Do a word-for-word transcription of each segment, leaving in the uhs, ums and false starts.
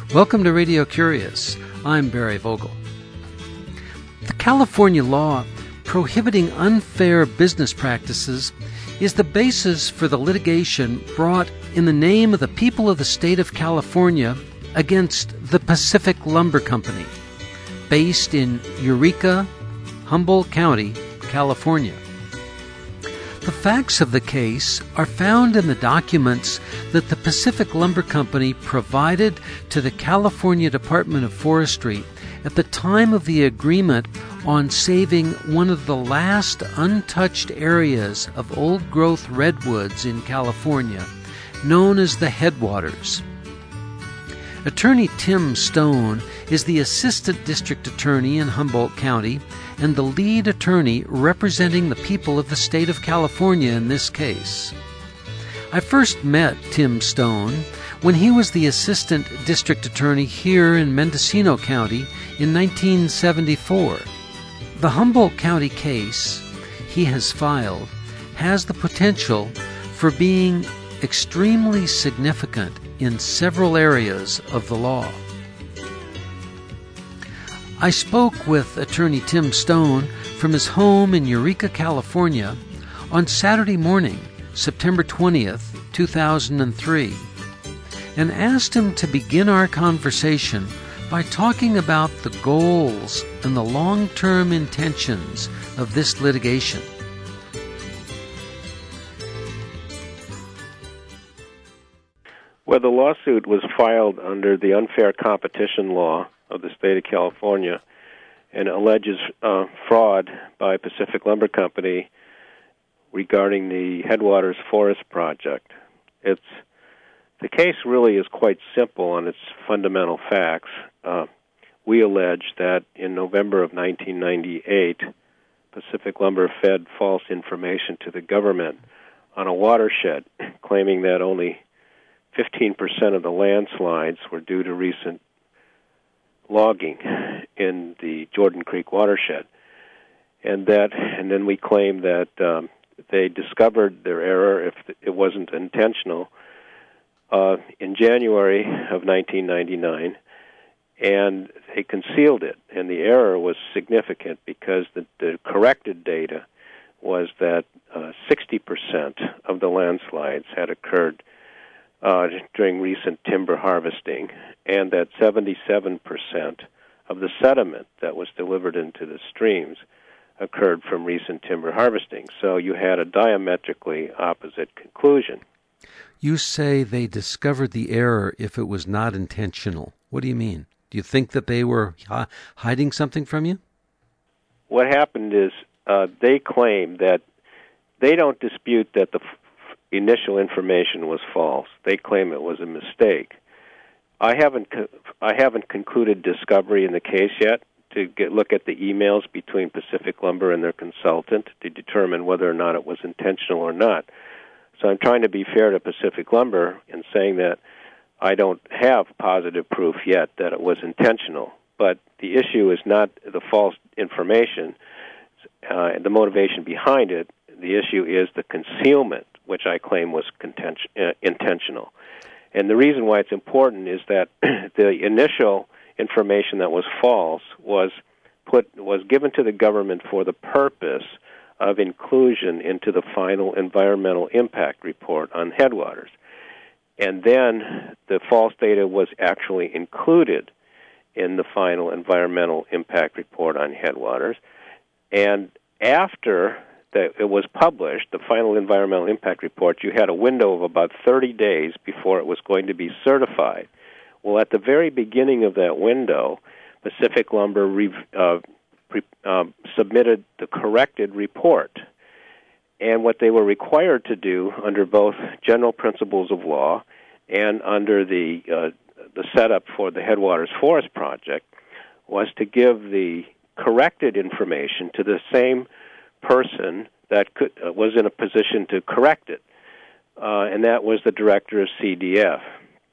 Welcome to Radio Curious. I'm Barry Vogel. The California law prohibiting unfair business practices is the basis for the litigation brought in the name of the people of the state of California against the Pacific Lumber Company, based in Eureka, Humboldt County, California. The facts of the case are found in the documents that the Pacific Lumber Company provided to the California Department of Forestry at the time of the agreement on saving one of the last untouched areas of old-growth redwoods in California, known as the Headwaters. Attorney Tim Stone is the Assistant District Attorney in Humboldt County and the lead attorney representing the people of the state of California in this case. I first met Tim Stone when he was the Assistant District Attorney here in Mendocino County in nineteen seventy-four. The Humboldt County case he has filed has the potential for being extremely significant in several areas of the law. I spoke with attorney Tim Stone from his home in Eureka, California on Saturday morning, September twentieth, two thousand three, and asked him to begin our conversation by talking about the goals and the long-term intentions of this litigation. Well, the lawsuit was filed under the unfair competition law of the state of California and alleges uh, fraud by Pacific Lumber Company regarding the Headwaters Forest Project. It's the case really is quite simple on its fundamental facts. Uh, we allege that in November of nineteen ninety-eight, Pacific Lumber fed false information to the government on a watershed, claiming that only fifteen percent of the landslides were due to recent logging in the Jordan Creek watershed, and that, and then we claim that um, they discovered their error, if it wasn't intentional, uh, in January of nineteen ninety-nine, and they concealed it. And the error was significant because the, the corrected data was that uh, sixty percent of the landslides had occurred Uh, during recent timber harvesting, and that seventy-seven percent of the sediment that was delivered into the streams occurred from recent timber harvesting. So you had a diametrically opposite conclusion. You say they discovered the error if it was not intentional. What do you mean? Do you think that they were hi- hiding something from you? What happened is uh, they claim that they don't dispute that the initial information was false. They claim it was a mistake. I haven't co- I haven't concluded discovery in the case yet to get, look at the emails between Pacific Lumber and their consultant to determine whether or not it was intentional or not. So I'm trying to be fair to Pacific Lumber in saying that I don't have positive proof yet that it was intentional. But the issue is not the false information, uh, the motivation behind it. The issue is the concealment, which I claim was contention, uh, intentional. And the reason why it's important is that the initial information that was false was put was given to the government for the purpose of inclusion into the final environmental impact report on Headwaters. And then the false data was actually included in the final environmental impact report on Headwaters. And after that it was published, the final environmental impact report, you had a window of about thirty days before it was going to be certified. Well, at the very beginning of that window, Pacific Lumber re- uh, pre- uh, submitted the corrected report. And what they were required to do under both general principles of law and under the uh, the setup for the Headwaters Forest Project was to give the corrected information to the same person that could, uh, was in a position to correct it, uh, and that was the director of C D F.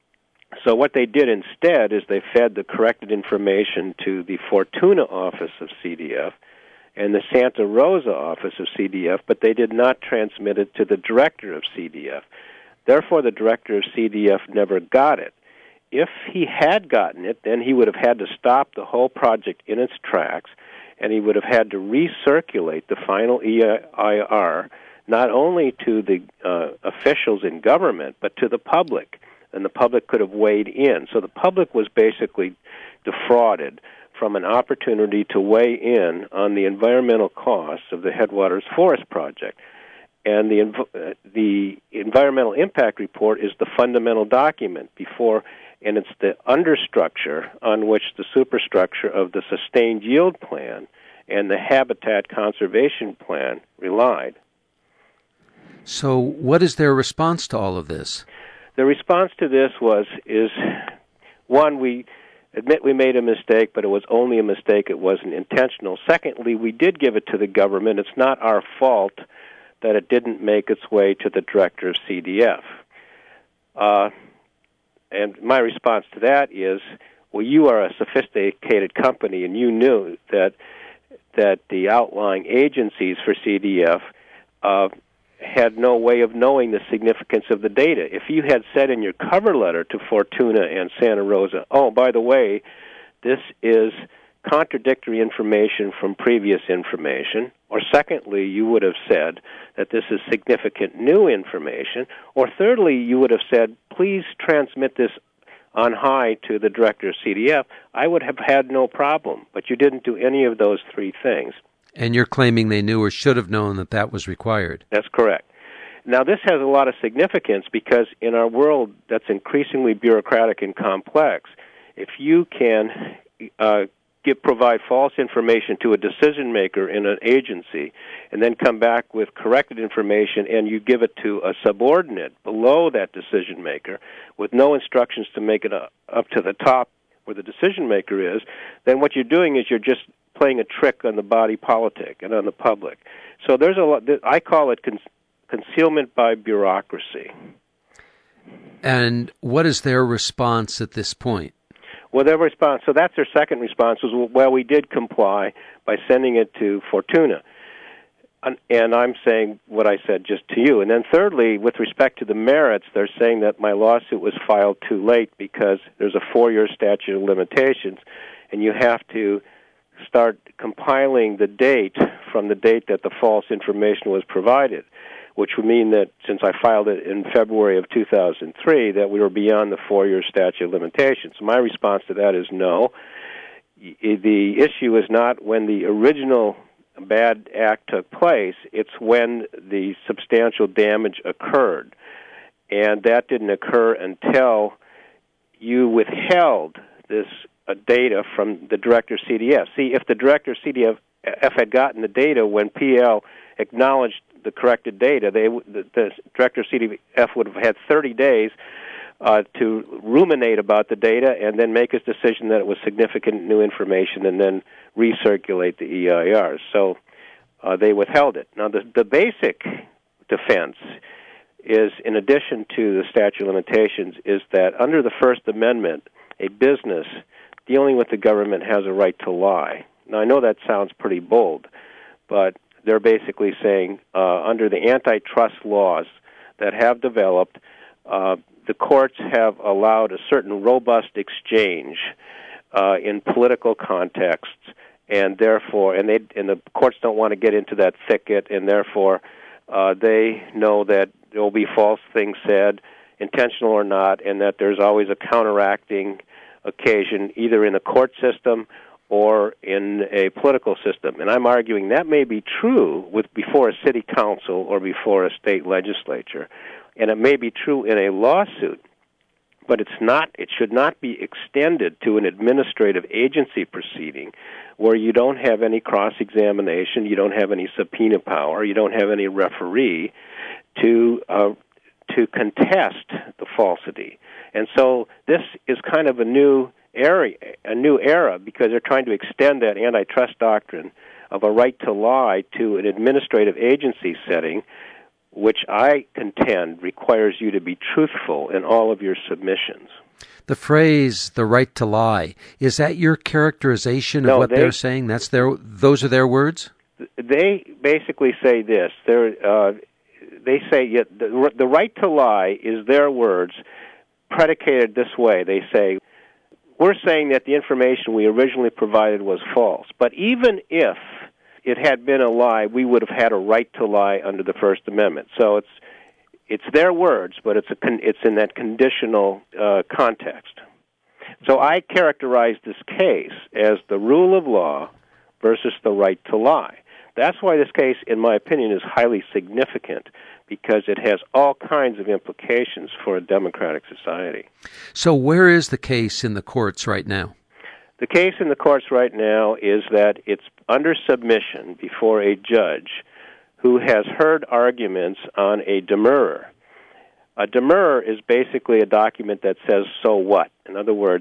So what they did instead is they fed the corrected information to the Fortuna office of C D F and the Santa Rosa office of C D F, but they did not transmit it to the director of C D F. Therefore, the director of C D F never got it. if he had gotten it, then he would have had to stop the whole project in its tracks, and he would have had to recirculate the final E I R not only to the uh, officials in government, but to the public, and the public could have weighed in. So the public was basically defrauded from an opportunity to weigh in on the environmental costs of the Headwaters Forest Project. And the uh, the environmental impact report is the fundamental document before, and it's the understructure on which the superstructure of the sustained yield plan and the habitat conservation plan relied. So what is their response to all of this? The response to this was, is, one, we admit we made a mistake, but it was only a mistake, it wasn't intentional. Secondly, we did give it to the government. It's not our fault that it didn't make its way to the director of C D F. Uh, and my response to that is, well, you are a sophisticated company, and you knew that that the outlying agencies for C D F uh, had no way of knowing the significance of the data. If you had said in your cover letter to Fortuna and Santa Rosa, oh, by the way, this is contradictory information from previous information, or secondly, you would have said that this is significant new information, or thirdly, you would have said, please transmit this on high to the director of C D F, I would have had no problem. But you didn't do any of those three things. And you're claiming they knew or should have known that that was required. That's correct. Now, this has a lot of significance because in our world that's increasingly bureaucratic and complex, if you can uh, give, provide false information to a decision maker in an agency and then come back with corrected information and you give it to a subordinate below that decision maker with no instructions to make it up, up to the top where the decision maker is, then what you're doing is you're just playing a trick on the body politic and on the public. So there's a lot, I call it con- concealment by bureaucracy. And what is their response at this point? Well, their response, so that's their second response, was, well, we did comply by sending it to Fortuna. And I'm saying what I said just to you. And then thirdly, with respect to the merits, they're saying that my lawsuit was filed too late because there's a four-year statute of limitations, and you have to start compiling the date from the date that the false information was provided, which would mean that since I filed it in February of two thousand three, that we were beyond the four-year statute of limitations. My response to that is no. The issue is not when the original bad act took place, it's when the substantial damage occurred. And that didn't occur until you withheld this uh, data from the director of C D F. See, if the director of C D F had gotten the data when P L acknowledged the corrected data, they the, the director of C D F would have had thirty days uh, to ruminate about the data and then make his decision that it was significant new information and then recirculate the E I Rs. So uh, they withheld it. Now, the, the basic defense is, in addition to the statute of limitations, is that under the First Amendment, a business dealing with the government has a right to lie. Now, I know that sounds pretty bold, but they're basically saying uh, under the antitrust laws that have developed, uh, the courts have allowed a certain robust exchange uh, in political contexts, and therefore, and they and the courts don't want to get into that thicket, and therefore, uh, they know that there will be false things said, intentional or not, and that there's always a counteracting occasion, either in the court system or in a political system. And I'm arguing that may be true with before a city council or before a state legislature, and it may be true in a lawsuit, but it's not. It should not be extended to an administrative agency proceeding where you don't have any cross-examination, you don't have any subpoena power, you don't have any referee to uh, to contest the falsity. And so this is kind of a new area, a new era, because they're trying to extend that antitrust doctrine of a right to lie to an administrative agency setting, which I contend requires you to be truthful in all of your submissions. The phrase "the right to lie," is that your characterization of no, what they, they're saying? That's their; those are their words? They basically say this. They're, uh, they say yeah, the, the right to lie is their words. predicated this way. They say, we're saying that the information we originally provided was false, but even if it had been a lie, we would have had a right to lie under the First Amendment. So it's it's their words, but it's a con- it's in that conditional uh, context. So I characterize this case as the rule of law versus the right to lie. That's why this case, in my opinion, is highly significant, because it has all kinds of implications for a democratic society. So where is the case in the courts right now? The case in the courts right now is that it's under submission before a judge who has heard arguments on a demurrer. A demurrer is basically a document that says, so what? In other words,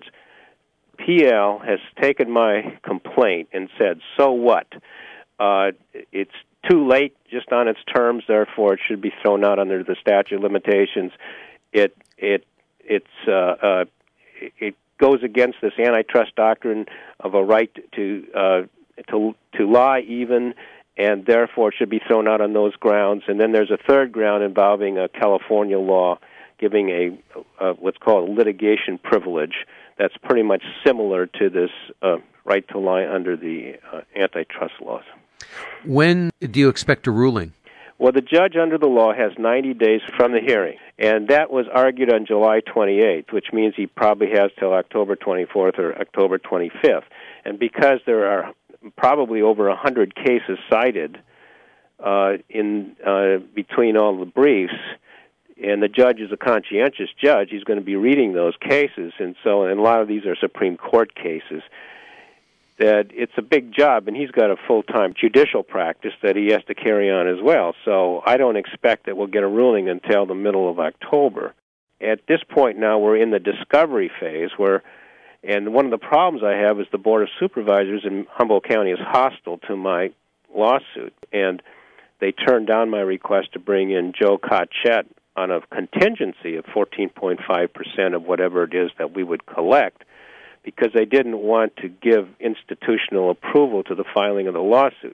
P L has taken my complaint and said, so what? Uh, it's too late just on its terms, therefore it should be thrown out under the statute of limitations. It it it's uh, uh, it goes against this antitrust doctrine of a right to uh, to to lie even, and therefore it should be thrown out on those grounds. And then there's a third ground involving a California law giving a, a what's called a litigation privilege that's pretty much similar to this uh, right to lie under the uh, antitrust laws. When do you expect a ruling? Well, the judge under the law has ninety days from the hearing, and that was argued on July twenty-eighth, which means he probably has till October twenty-fourth or October twenty-fifth. And because there are probably over one hundred cases cited uh, in uh, between all the briefs, and the judge is a conscientious judge, he's going to be reading those cases, and so and a lot of these are Supreme Court cases, that it's a big job, and he's got a full-time judicial practice that he has to carry on as well. So I don't expect that we'll get a ruling until the middle of October. At this point now, we're in the discovery phase, where, and one of the problems I have is the Board of Supervisors in Humboldt County is hostile to my lawsuit, and they turned down my request to bring in Joe Cochette on a contingency of fourteen point five percent of whatever it is that we would collect, because they didn't want to give institutional approval to the filing of the lawsuit.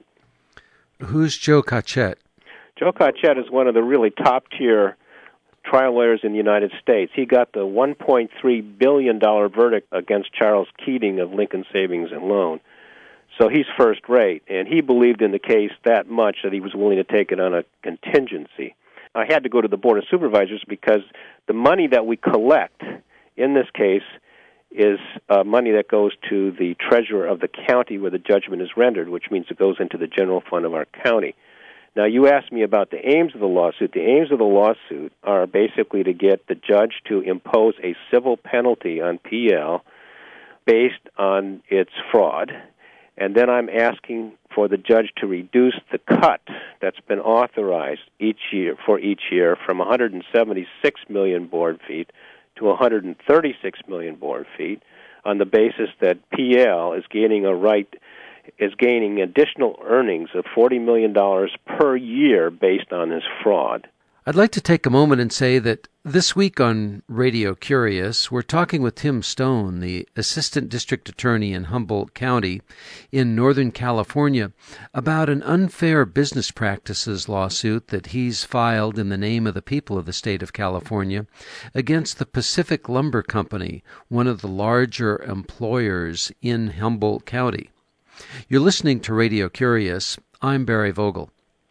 Who's Joe Cochette? Joe Cochette is one of the really top-tier trial lawyers in the United States. He got the one point three billion dollars verdict against Charles Keating of Lincoln Savings and Loan. So he's first rate, and he believed in the case that much that he was willing to take it on a contingency. I had to go to the Board of Supervisors because the money that we collect in this case is uh, money that goes to the treasurer of the county where the judgment is rendered, which means it goes into the general fund of our county. Now, you asked me about the aims of the lawsuit. The aims of the lawsuit are basically to get the judge to impose a civil penalty on P L based on its fraud, and then I'm asking for the judge to reduce the cut that's been authorized each year for each year from one hundred seventy-six million board feet to one hundred thirty-six million board feet, on the basis that P L is gaining a right, is gaining additional earnings of forty million dollars per year based on this fraud. I'd like to take a moment and say that this week on Radio Curious, we're talking with Tim Stone, the Assistant District Attorney in Humboldt County in Northern California, about an unfair business practices lawsuit that he's filed in the name of the people of the state of California against the Pacific Lumber Company, one of the larger employers in Humboldt County. You're listening to Radio Curious. I'm Barry Vogel.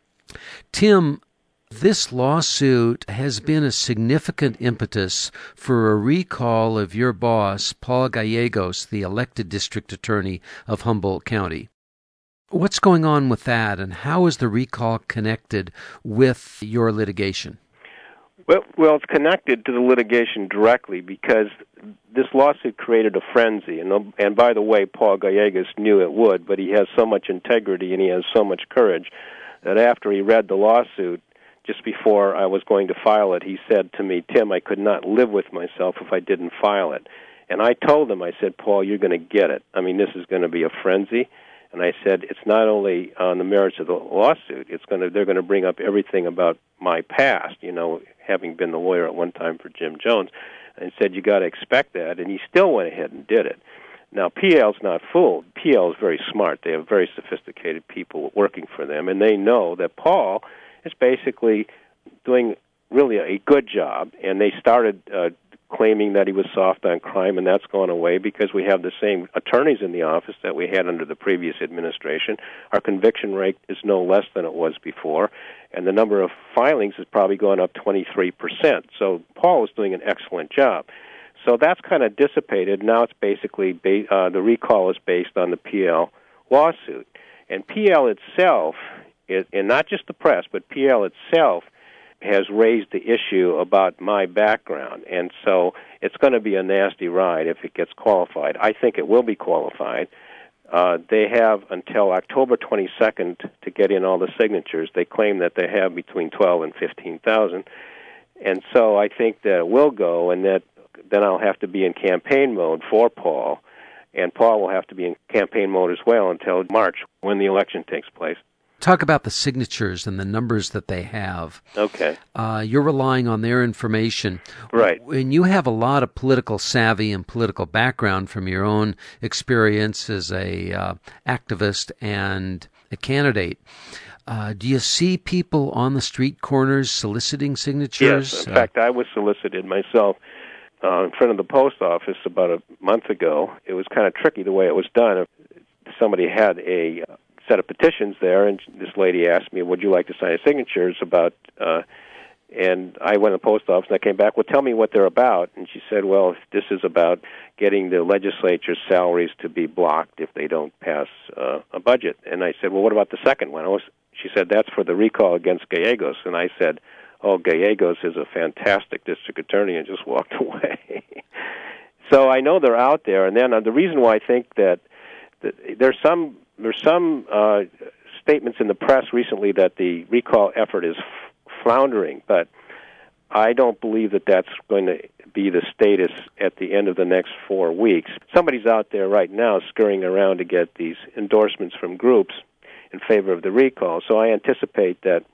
Tim, this lawsuit has been a significant impetus for a recall of your boss, Paul Gallegos, the elected district attorney of Humboldt County. What's going on with that, and how is the recall connected with your litigation? Well, well, it's connected to the litigation directly because this lawsuit created a frenzy. And, and by the way, Paul Gallegos knew it would, but he has so much integrity and he has so much courage that after he read the lawsuit, just before I was going to file it, he said to me, Tim, I could not live with myself if I didn't file it. And I told him, I said, Paul, you're going to get it. I mean, this is going to be a frenzy. And I said, it's not only on the merits of the lawsuit, it's going to, they're going to bring up everything about my past, you know, having been the lawyer at one time for Jim Jones. And said, you got to expect that. And he still went ahead and did it. Now, P L's not fooled. P L is very smart. They have very sophisticated people working for them. And they know that Paul is basically doing really a good job, and they started uh, claiming that he was soft on crime, and that's gone away because we have the same attorneys in the office that we had under the previous administration. Our conviction rate is no less than it was before, and the number of filings has probably gone up twenty-three percent. So Paul is doing an excellent job. So that's kind of dissipated. Now it's basically, ba- uh, the recall is based on the P L lawsuit. And P L itself, is, and not just the press, but P L itself has raised the issue about my background. And so it's going to be a nasty ride if it gets qualified. I think it will be qualified. Uh, they have until October twenty-second to get in all the signatures. They claim that they have between twelve and fifteen thousand. And so I think that it will go, and that then I'll have to be in campaign mode for Paul, and Paul will have to be in campaign mode as well until March when the election takes place. Talk about the signatures and the numbers that they have. Okay. Uh, you're relying on their information. Right. When you have a lot of political savvy and political background from your own experience as a uh, activist and a candidate, uh, do you see people on the street corners soliciting signatures? Yes. In uh, fact, I was solicited myself uh, in front of the post office about a month ago. It was kind of tricky the way it was done. Somebody had a set of petitions there, and this lady asked me, would you like to sign signatures about, uh, and I went to the post office, and I came back, well, tell me what they're about. And she said, well, this is about getting the legislature's salaries to be blocked if they don't pass uh, a budget. And I said, well, what about the second one? I was, she said, that's for the recall against Gallegos. And I said, oh, Gallegos is a fantastic district attorney, and just walked away. So I know they're out there. And then uh, the reason why I think that, that there's some There's some uh, statements in the press recently that the recall effort is f- floundering, but I don't believe that that's going to be the status at the end of the next four weeks. Somebody's out there right now scurrying around to get these endorsements from groups in favor of the recall, so I anticipate that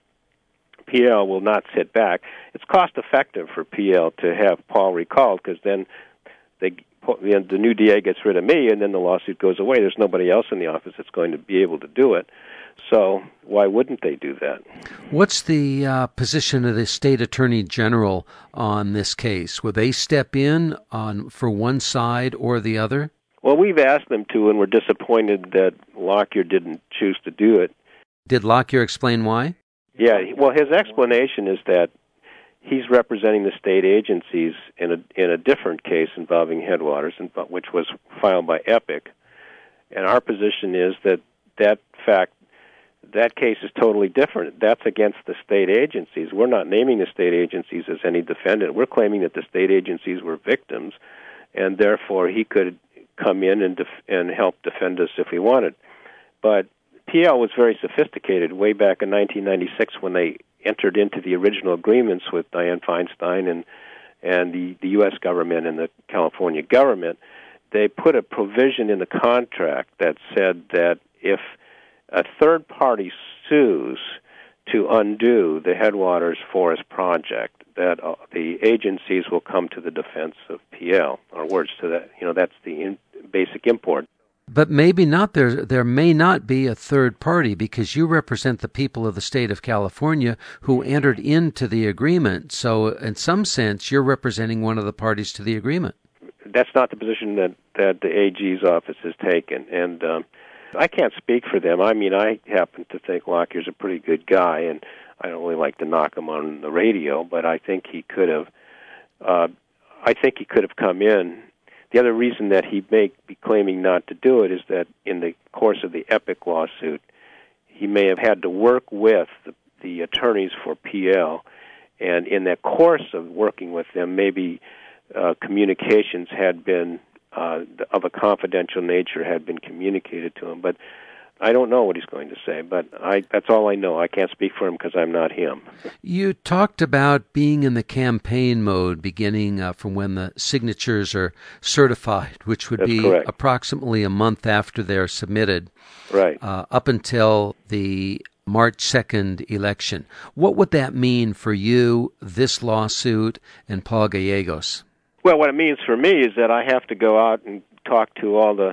P L will not sit back. It's cost-effective for P L to have Paul recalled because then they the new D A gets rid of me, and then the lawsuit goes away. There's nobody else in the office that's going to be able to do it. So why wouldn't they do that? What's the uh, position of the state attorney general on this case? Will they step in on for one side or the other? Well, we've asked them to, and we're disappointed that Lockyer didn't choose to do it. Did Lockyer explain why? Yeah, well, his explanation is that he's representing the state agencies in a in a different case involving Headwaters, which was filed by Epic. And our position is that that fact, that case is totally different. That's against the state agencies. We're not naming the state agencies as any defendant. We're claiming that the state agencies were victims, and therefore he could come in and def- and help defend us if he wanted. But P L was very sophisticated way back in nineteen ninety-six when they entered into the original agreements with Dianne Feinstein and and the, the U S government and the California government. They put a provision in the contract that said that if a third party sues to undo the Headwaters Forest Project, that uh, the agencies will come to the defense of P L, or words to that. You know, that's the in, basic import. But maybe not. There there may not be a third party because you represent the people of the state of California who entered into the agreement. So in some sense, you're representing one of the parties to the agreement. That's not the position that, that the A G's office has taken. And um, I can't speak for them. I mean, I happen to think Lockyer's a pretty good guy, and I don't really like to knock him on the radio, but I think he could have, uh, I think he could have come in. The other reason that he may be claiming not to do it is that in the course of the Epic lawsuit, he may have had to work with the, the attorneys for P L, and in that course of working with them, maybe uh, communications had been uh, of a confidential nature had been communicated to him. But I don't know what he's going to say, but I, that's all I know. I can't speak for him because I'm not him. You talked about being in the campaign mode beginning uh, from when the signatures are certified, which would That's be correct. Approximately a month after they're submitted, Right. uh, up until the March second election. What would that mean for you, this lawsuit, and Paul Gallegos? Well, what it means for me is that I have to go out and talk to all the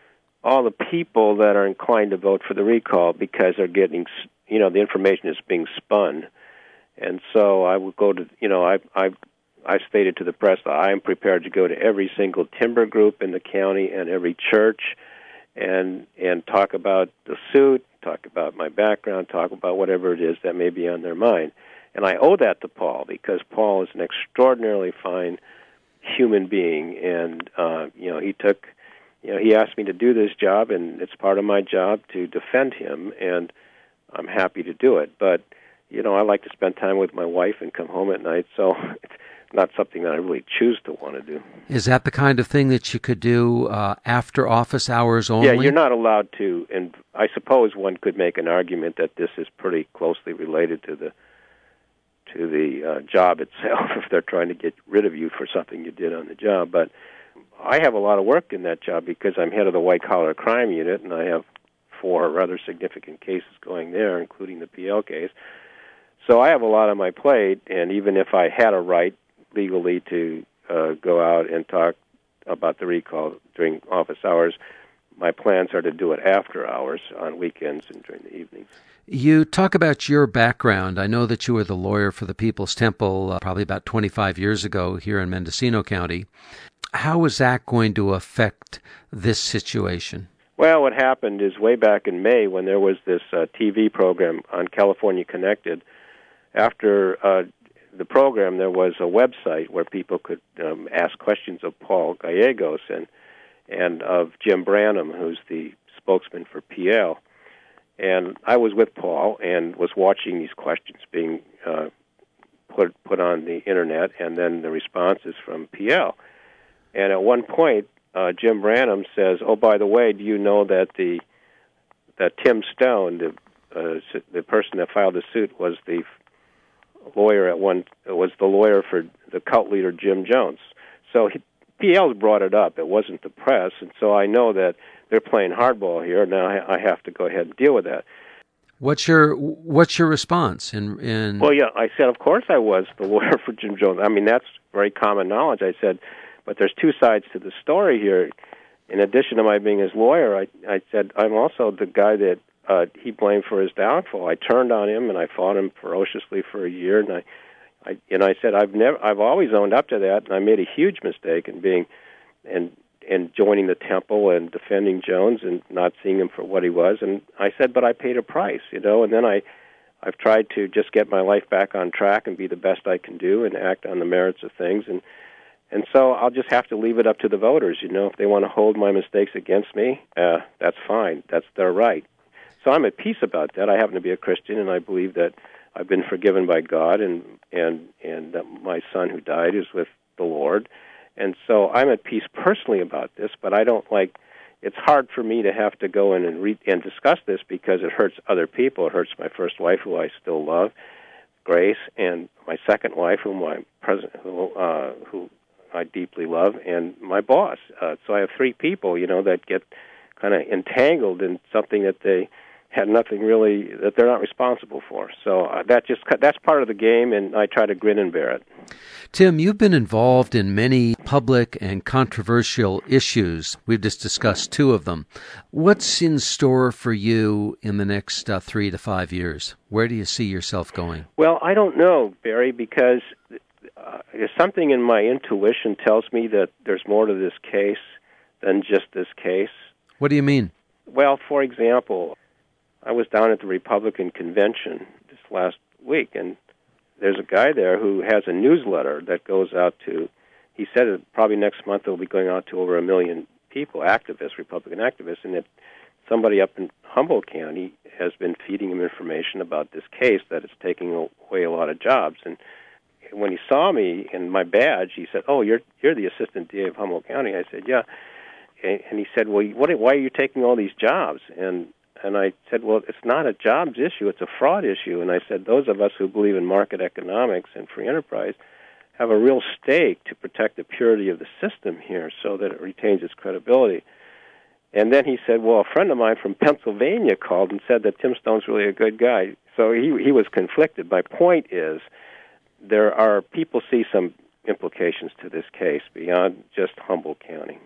all the people that are inclined to vote for the recall because they're getting, you know, the information is being spun. And so I would go to, you know, I I I stated to the press that I am prepared to go to every single timber group in the county and every church and and talk about the suit, talk about my background, talk about whatever it is that may be on their mind. And I owe that to Paul, because Paul is an extraordinarily fine human being, and uh, you know, he took, you know, he asked me to do this job, and it's part of my job to defend him, and I'm happy to do it. But you know, I like to spend time with my wife and come home at night, so it's not something that I really choose to want to do. Is that the kind of thing that you could do uh, after office hours only? Yeah, you're not allowed to, and I suppose one could make an argument that this is pretty closely related to the to the uh, job itself, if they're trying to get rid of you for something you did on the job. But I have a lot of work in that job because I'm head of the white-collar crime unit, and I have four rather significant cases going there, including the P L case. So I have a lot on my plate, and even if I had a right legally to uh, go out and talk about the recall during office hours, my plans are to do it after hours, on weekends and during the evenings. You talk about your background. I know that you were the lawyer for the People's Temple uh, probably about twenty-five years ago here in Mendocino County. How is that going to affect this situation? Well, what happened is way back in May, when there was this uh, T V program on California Connected, after uh, the program, there was a website where people could um, ask questions of Paul Gallegos and and of Jim Branham, who's the spokesman for P L. And I was with Paul and was watching these questions being uh, put put on the internet, and then the responses from P L. And at one point, uh, Jim Branham says, "Oh, by the way, do you know that the that Tim Stone, the uh, the person that filed the suit, was the lawyer at one was the lawyer for the cult leader Jim Jones?" So he, P L brought it up. It wasn't the press, and so I know that they're playing hardball here. Now I have to go ahead and deal with that. What's your What's your response? In, in Well, yeah, I said, of course I was the lawyer for Jim Jones. I mean, that's very common knowledge. I said, but there's two sides to the story here. In addition to my being his lawyer, I, I said I'm also the guy that uh, he blamed for his downfall. I turned on him and I fought him ferociously for a year, and I, I and I said I've never, I've always owned up to that, and I made a huge mistake in being, and. and joining the temple and defending Jones and not seeing him for what he was. And I said, but I paid a price, you know, and then I, I've tried to just get my life back on track and be the best I can do and act on the merits of things. And, and so I'll just have to leave it up to the voters, you know. If they want to hold my mistakes against me, uh, that's fine. That's their right. So I'm at peace about that. I happen to be a Christian, and I believe that I've been forgiven by God, and, and, and that my son who died is with the Lord. And so I'm at peace personally about this, but I don't like, it's hard for me to have to go in and, re- and discuss this because it hurts other people. It hurts my first wife, who I still love, Grace, and my second wife, whom I present, who, uh, who I deeply love, and my boss. Uh, so I have three people, you know, that get kind of entangled in something that they had nothing really, that they're not responsible for. So uh, that just that's part of the game, and I try to grin and bear it. Tim, you've been involved in many public and controversial issues. We've just discussed two of them. What's in store for you in the next uh, three to five years? Where do you see yourself going? Well, I don't know, Barry, because uh, something in my intuition tells me that there's more to this case than just this case. What do you mean? Well, for example, I was down at the Republican convention this last week, and there's a guy there who has a newsletter that goes out to, he said it probably next month it will be going out to over a million people, activists, Republican activists, and that somebody up in Humboldt County has been feeding him information about this case that is taking away a lot of jobs. And when he saw me in my badge, he said, "Oh, you're you're the assistant D A of Humboldt County." I said, "Yeah." And he said, "Well, what, why are you taking all these jobs?" And And I said, well, it's not a jobs issue, it's a fraud issue. And I said, those of us who believe in market economics and free enterprise have a real stake to protect the purity of the system here so that it retains its credibility. And then he said, well, a friend of mine from Pennsylvania called and said that Tim Stone's really a good guy. So he he was conflicted. My point is, there are, people see some implications to this case beyond just Humboldt County.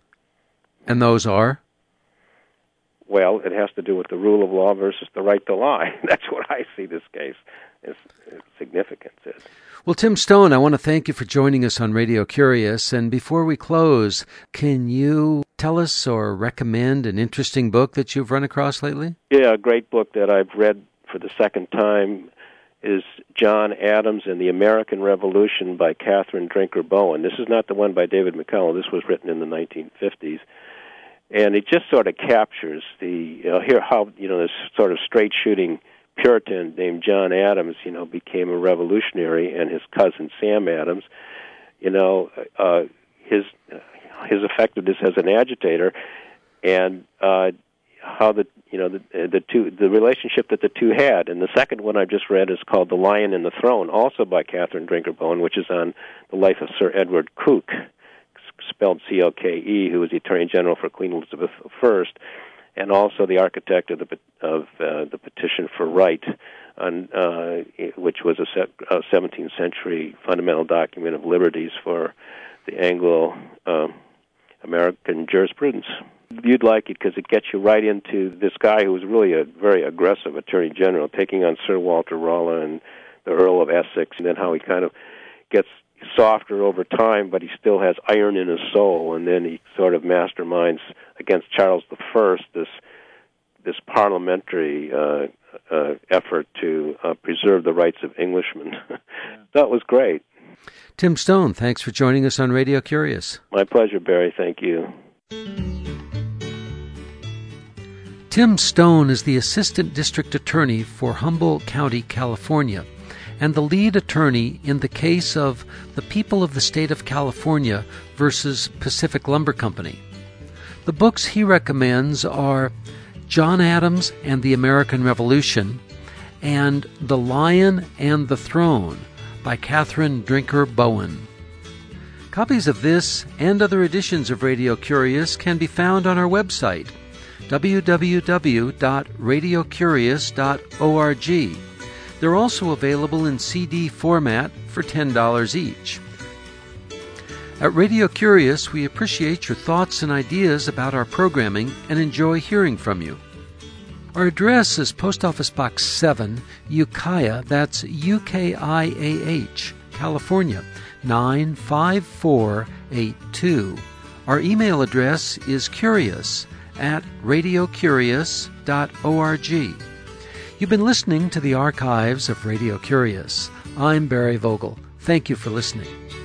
And those are? Well, it has to do with the rule of law versus the right to lie. That's what I see this case. its, its significance is. Well, Tim Stone, I want to thank you for joining us on Radio Curious. And before we close, can you tell us or recommend an interesting book that you've run across lately? Yeah, a great book that I've read for the second time is John Adams and the American Revolution by Catherine Drinker Bowen. This is not the one by David McCullough. This was written in the nineteen fifties. And it just sort of captures the, you know, here how, you know, this sort of straight-shooting Puritan named John Adams, you know, became a revolutionary, and his cousin Sam Adams, you know, uh, his his effectiveness as an agitator, and uh, how the you know the the two the relationship that the two had. And the second one I just read is called The Lion and the Throne, also by Catherine Drinker Bowen, which is on the life of Sir Edward Coke, spelled C O K E, who was the Attorney General for Queen Elizabeth the First, and also the architect of the of uh, the Petition for Right, on, uh, which was a, set, a seventeenth century fundamental document of liberties for the Anglo-American uh, jurisprudence. You'd like it because it gets you right into this guy who was really a very aggressive Attorney General, taking on Sir Walter Raleigh and the Earl of Essex, and then how he kind of gets softer over time, but he still has iron in his soul, and then he sort of masterminds against Charles the First this this parliamentary uh, uh, effort to uh, preserve the rights of Englishmen. Yeah. That was great. Tim Stone, thanks for joining us on Radio Curious. My pleasure, Barry. Thank you. Tim Stone is the Assistant District Attorney for Humboldt County, California, and the lead attorney in the case of the people of the state of California versus Pacific Lumber Company. The books he recommends are John Adams and the American Revolution and The Lion and the Throne by Catherine Drinker Bowen. Copies of this and other editions of Radio Curious can be found on our website, w w w dot radio curious dot org. They're also available in C D format for ten dollars each. At Radio Curious, we appreciate your thoughts and ideas about our programming and enjoy hearing from you. Our address is Post Office Box seven, Ukiah, that's U K I A H, California, nine five four eight two. Our email address is curious at radio curious dot org. You've been listening to the archives of Radio Curious. I'm Barry Vogel. Thank you for listening.